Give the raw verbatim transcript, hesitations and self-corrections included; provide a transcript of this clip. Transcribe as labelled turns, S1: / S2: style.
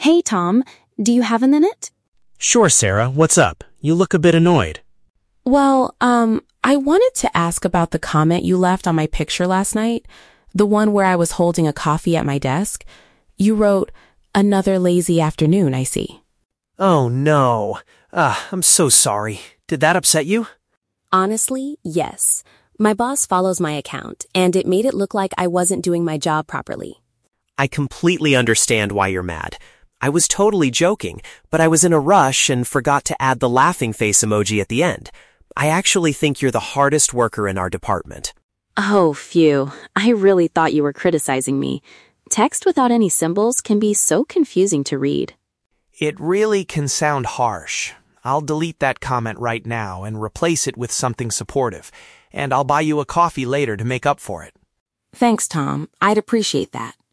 S1: Hey, Tom, do you have a minute?
S2: Sure, Sarah. What's up? You look a bit annoyed.
S3: Well, um, I wanted to ask about the comment you left on my picture last night, the one where I was holding a coffee at my desk. You wrote, "Another lazy afternoon, I see."
S4: Oh, no. Ah, I'm so sorry. Did that upset you?
S1: Honestly, yes. My boss follows my account, and it made it look like I wasn't doing my job properly.
S4: I completely understand why you're mad. I was totally joking, but I was in a rush and forgot to add the laughing face emoji at the end. I actually think you're the hardest worker in our department.
S1: Oh, phew. I really thought you were criticizing me. Text without any symbols can be so confusing to read.
S5: It really can sound harsh. I'll delete that comment right now and replace it with something supportive, and I'll buy you a coffee later to make up for it.
S3: Thanks, Tom. I'd appreciate that.